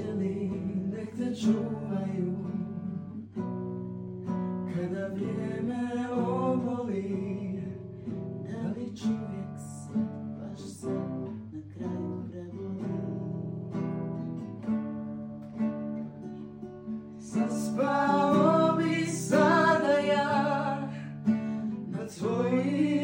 anđeli nek te čuvaju. Kada vrijeme oboli, da li čovjek se baš sad na kraju preboli? Zaspao bi sada ja na tvojim